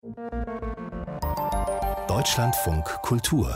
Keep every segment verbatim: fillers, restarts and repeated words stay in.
Deutschlandfunk Kultur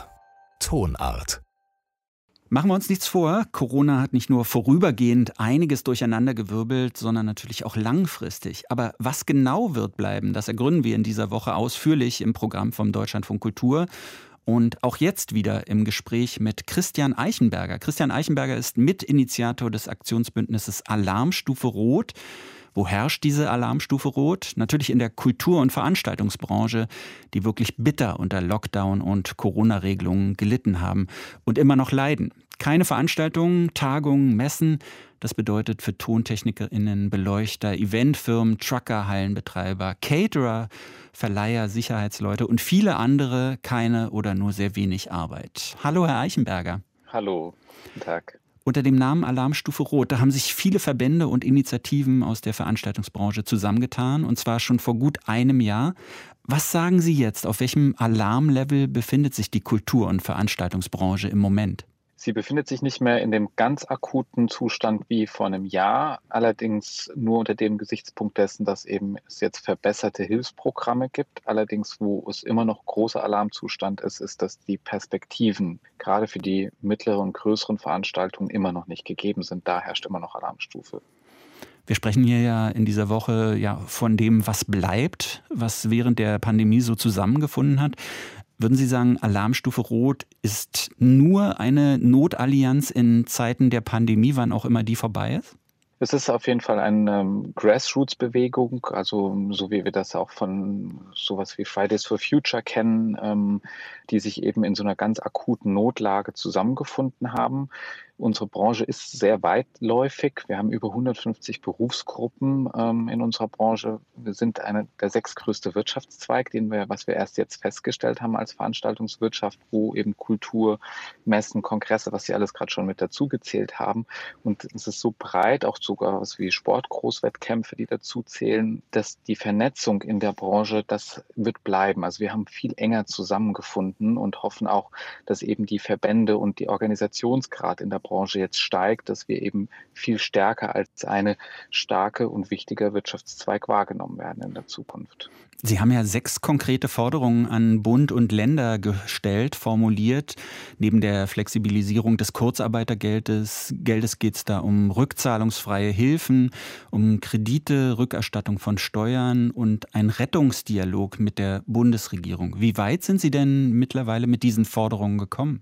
Tonart. Machen wir uns nichts vor, Corona hat nicht nur vorübergehend einiges durcheinandergewirbelt, sondern natürlich auch langfristig. Aber was genau wird bleiben, das ergründen wir in dieser Woche ausführlich im Programm vom Deutschlandfunk Kultur. Und auch jetzt wieder im Gespräch mit Christian Eichenberger. Christian Eichenberger ist Mitinitiator des Aktionsbündnisses Alarmstufe Rot. Wo herrscht diese Alarmstufe Rot? Natürlich in der Kultur- und Veranstaltungsbranche, die wirklich bitter unter Lockdown und Corona-Regelungen gelitten haben und immer noch leiden. Keine Veranstaltungen, Tagungen, Messen. Das bedeutet für TontechnikerInnen, Beleuchter, Eventfirmen, Trucker, Hallenbetreiber, Caterer, Verleiher, Sicherheitsleute und viele andere keine oder nur sehr wenig Arbeit. Hallo, Herr Eichenberger. Hallo, guten Tag. Unter dem Namen Alarmstufe Rot, da haben sich viele Verbände und Initiativen aus der Veranstaltungsbranche zusammengetan, und zwar schon vor gut einem Jahr. Was sagen Sie jetzt? Auf welchem Alarmlevel befindet sich die Kultur- und Veranstaltungsbranche im Moment? Sie befindet sich nicht mehr in dem ganz akuten Zustand wie vor einem Jahr, allerdings nur unter dem Gesichtspunkt dessen, dass eben es jetzt verbesserte Hilfsprogramme gibt. Allerdings, wo es immer noch großer Alarmzustand ist, ist, dass die Perspektiven gerade für die mittleren und größeren Veranstaltungen immer noch nicht gegeben sind. Da herrscht immer noch Alarmstufe. Wir sprechen hier ja in dieser Woche ja von dem, was bleibt, was während der Pandemie so zusammengefunden hat. Würden Sie sagen, Alarmstufe Rot ist nur eine Notallianz in Zeiten der Pandemie, wann auch immer die vorbei ist? Es ist auf jeden Fall eine ähm, Grassroots-Bewegung, also so wie wir das auch von sowas wie Fridays for Future kennen, ähm, die sich eben in so einer ganz akuten Notlage zusammengefunden haben. Unsere Branche ist sehr weitläufig. Wir haben über hundertfünfzig Berufsgruppen ähm, in unserer Branche. Wir sind eine, der sechstgrößte Wirtschaftszweig, den wir, was wir erst jetzt festgestellt haben als Veranstaltungswirtschaft, wo eben Kultur, Messen, Kongresse, was Sie alles gerade schon mit dazugezählt haben. Und es ist so breit, auch sogar was wie Sportgroßwettkämpfe, die dazu zählen, dass die Vernetzung in der Branche, das wird bleiben. Also wir haben viel enger zusammengefunden und hoffen auch, dass eben die Verbände und die Organisationsgrad in der Branche jetzt steigt, dass wir eben viel stärker als eine starke und wichtiger Wirtschaftszweig wahrgenommen werden in der Zukunft. Sie haben ja sechs konkrete Forderungen an Bund und Länder gestellt, formuliert. Neben der Flexibilisierung des Kurzarbeitergeldes Geldes geht es da um rückzahlungsfreie Hilfen, um Kredite, Rückerstattung von Steuern und ein Rettungsdialog mit der Bundesregierung. Wie weit sind Sie denn mittlerweile mit diesen Forderungen gekommen?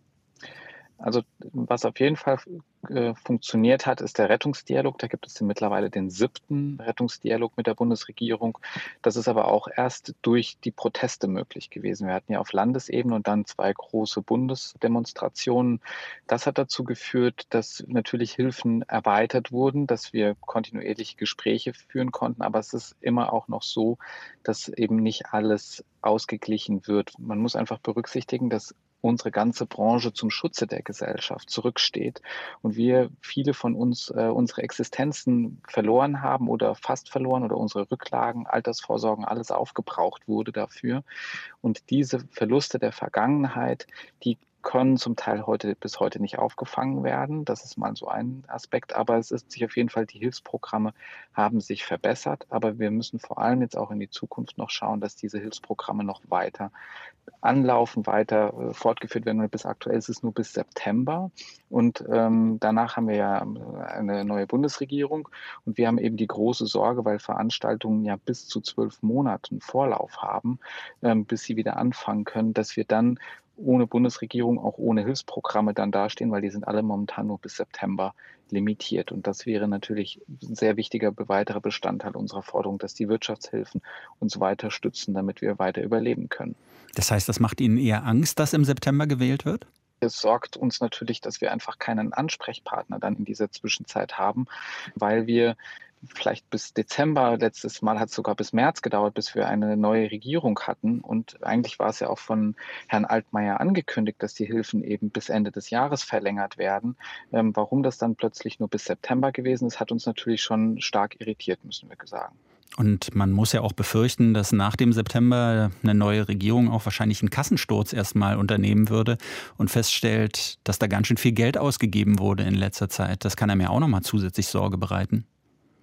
Also was auf jeden Fall äh, funktioniert hat, ist der Rettungsdialog. Da gibt es mittlerweile den siebten Rettungsdialog mit der Bundesregierung. Das ist aber auch erst durch die Proteste möglich gewesen. Wir hatten ja auf Landesebene und dann zwei große Bundesdemonstrationen. Das hat dazu geführt, dass natürlich Hilfen erweitert wurden, dass wir kontinuierlich Gespräche führen konnten. Aber es ist immer auch noch so, dass eben nicht alles ausgeglichen wird. Man muss einfach berücksichtigen, dass unsere ganze Branche zum Schutze der Gesellschaft zurücksteht und wir, viele von uns, äh, unsere Existenzen verloren haben oder fast verloren oder unsere Rücklagen, Altersvorsorgen, alles aufgebraucht wurde dafür. Und diese Verluste der Vergangenheit, die können zum Teil heute bis heute nicht aufgefangen werden. Das ist mal so ein Aspekt. Aber es ist sich auf jeden Fall, die Hilfsprogramme haben sich verbessert. Aber wir müssen vor allem jetzt auch in die Zukunft noch schauen, dass diese Hilfsprogramme noch weiter anlaufen, weiter äh, fortgeführt werden. Und bis aktuell ist es nur bis September. Und ähm, danach haben wir ja eine neue Bundesregierung. Und wir haben eben die große Sorge, weil Veranstaltungen ja bis zu zwölf Monaten Vorlauf haben, ähm, bis sie wieder anfangen können, dass wir dann ohne Bundesregierung, auch ohne Hilfsprogramme dann dastehen, weil die sind alle momentan nur bis September limitiert. Und das wäre natürlich ein sehr wichtiger weiterer Bestandteil unserer Forderung, dass die Wirtschaftshilfen uns weiter stützen, damit wir weiter überleben können. Das heißt, das macht Ihnen eher Angst, dass im September gewählt wird? Es sorgt uns natürlich, dass wir einfach keinen Ansprechpartner dann in dieser Zwischenzeit haben, weil wir vielleicht bis Dezember, letztes Mal hat es sogar bis März gedauert, bis wir eine neue Regierung hatten. Und eigentlich war es ja auch von Herrn Altmaier angekündigt, dass die Hilfen eben bis Ende des Jahres verlängert werden. Ähm, warum das dann plötzlich nur bis September gewesen ist, hat uns natürlich schon stark irritiert, müssen wir sagen. Und man muss ja auch befürchten, dass nach dem September eine neue Regierung auch wahrscheinlich einen Kassensturz erstmal unternehmen würde und feststellt, dass da ganz schön viel Geld ausgegeben wurde in letzter Zeit. Das kann einem ja auch nochmal zusätzlich Sorge bereiten.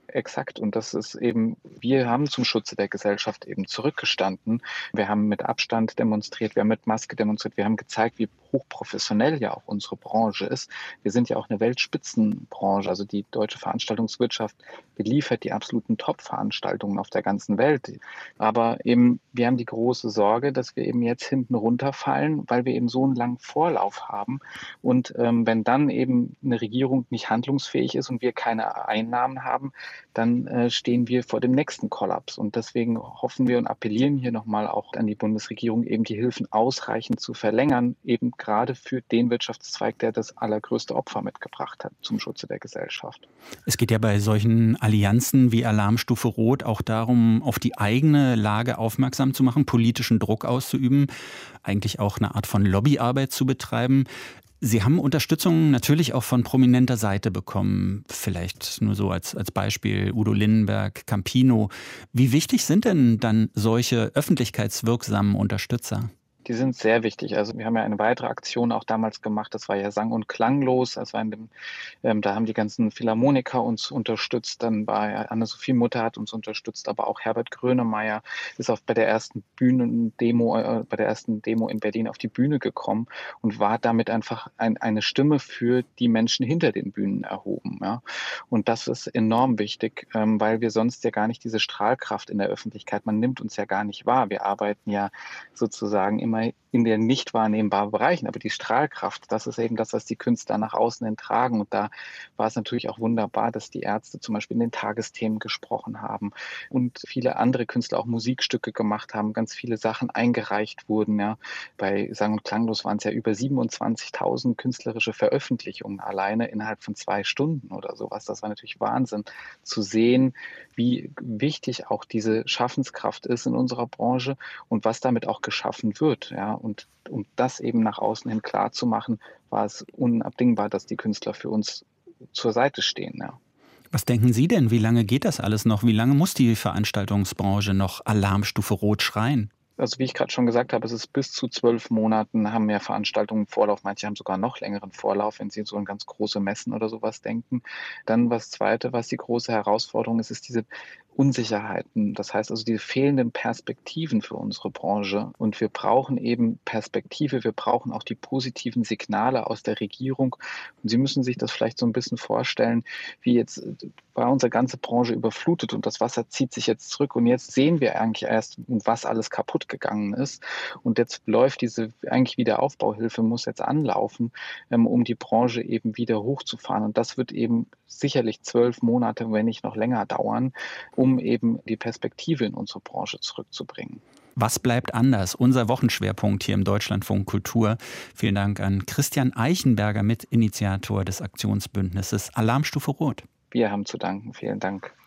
Exakt. Und das ist eben, wir haben zum Schutze der Gesellschaft eben zurückgestanden. Wir haben mit Abstand demonstriert, wir haben mit Maske demonstriert, wir haben gezeigt, wie hochprofessionell ja auch unsere Branche ist. Wir sind ja auch eine Weltspitzenbranche. Also die deutsche Veranstaltungswirtschaft beliefert die absoluten Top-Veranstaltungen auf der ganzen Welt. Aber eben, wir haben die große Sorge, dass wir eben jetzt hinten runterfallen, weil wir eben so einen langen Vorlauf haben. Und ähm, wenn dann eben eine Regierung nicht handlungsfähig ist und wir keine Einnahmen haben, dann äh, stehen wir vor dem nächsten Kollaps. Und deswegen hoffen wir und appellieren hier nochmal auch an die Bundesregierung, eben die Hilfen ausreichend zu verlängern, eben gerade für den Wirtschaftszweig, der das allergrößte Opfer mitgebracht hat zum Schutze der Gesellschaft. Es geht ja bei solchen Allianzen wie Alarmstufe Rot auch darum, auf die eigene Lage aufmerksam zu machen, politischen Druck auszuüben, eigentlich auch eine Art von Lobbyarbeit zu betreiben. Sie haben Unterstützung natürlich auch von prominenter Seite bekommen. Vielleicht nur so als, als Beispiel Udo Lindenberg, Campino. Wie wichtig sind denn dann solche öffentlichkeitswirksamen Unterstützer? Die sind sehr wichtig. Also wir haben ja eine weitere Aktion auch damals gemacht, das war ja sang- und klanglos. Das war in dem, ähm, da haben die ganzen Philharmoniker uns unterstützt. Dann war ja Anne-Sophie Mutter hat uns unterstützt, aber auch Herbert Grönemeyer ist auch bei der ersten Bühnendemo, äh, bei der ersten Demo in Berlin auf die Bühne gekommen und war damit einfach ein, eine Stimme für die Menschen hinter den Bühnen erhoben. Ja. Und das ist enorm wichtig, ähm, weil wir sonst ja gar nicht diese Strahlkraft in der Öffentlichkeit, man nimmt uns ja gar nicht wahr. Wir arbeiten ja sozusagen immer in den nicht wahrnehmbaren Bereichen. Aber die Strahlkraft, das ist eben das, was die Künstler nach außen hin tragen. Und da war es natürlich auch wunderbar, dass die Ärzte zum Beispiel in den Tagesthemen gesprochen haben und viele andere Künstler auch Musikstücke gemacht haben, ganz viele Sachen eingereicht wurden. Ja. Bei Sang- und Klanglos waren es ja über siebenundzwanzigtausend künstlerische Veröffentlichungen alleine innerhalb von zwei Stunden oder sowas. Das war natürlich Wahnsinn zu sehen, wie wichtig auch diese Schaffenskraft ist in unserer Branche und was damit auch geschaffen wird. Ja, und um das eben nach außen hin klar zu machen, war es unabdingbar, dass die Künstler für uns zur Seite stehen. Ja. Was denken Sie denn? Wie lange geht das alles noch? Wie lange muss die Veranstaltungsbranche noch Alarmstufe Rot schreien? Also wie ich gerade schon gesagt habe, es ist bis zu zwölf Monaten, haben mehr Veranstaltungen Vorlauf. Manche haben sogar noch längeren Vorlauf, wenn Sie so an ganz große Messen oder sowas denken. Dann was Zweite, was die große Herausforderung ist, ist diese Unsicherheiten. Das heißt also die fehlenden Perspektiven für unsere Branche. Und wir brauchen eben Perspektive, wir brauchen auch die positiven Signale aus der Regierung. Und Sie müssen sich das vielleicht so ein bisschen vorstellen, wie jetzt war unsere ganze Branche überflutet und das Wasser zieht sich jetzt zurück. Und jetzt sehen wir eigentlich erst, was alles kaputt gegangen ist. Und jetzt läuft diese eigentlich Wiederaufbauhilfe, muss jetzt anlaufen, um die Branche eben wieder hochzufahren. Und das wird eben sicherlich zwölf Monate, wenn nicht noch länger dauern, um eben die Perspektive in unsere Branche zurückzubringen. Was bleibt anders? Unser Wochenschwerpunkt hier im Deutschlandfunk Kultur. Vielen Dank an Christian Eichenberger, Mitinitiator des Aktionsbündnisses Alarmstufe Rot. Wir haben zu danken. Vielen Dank.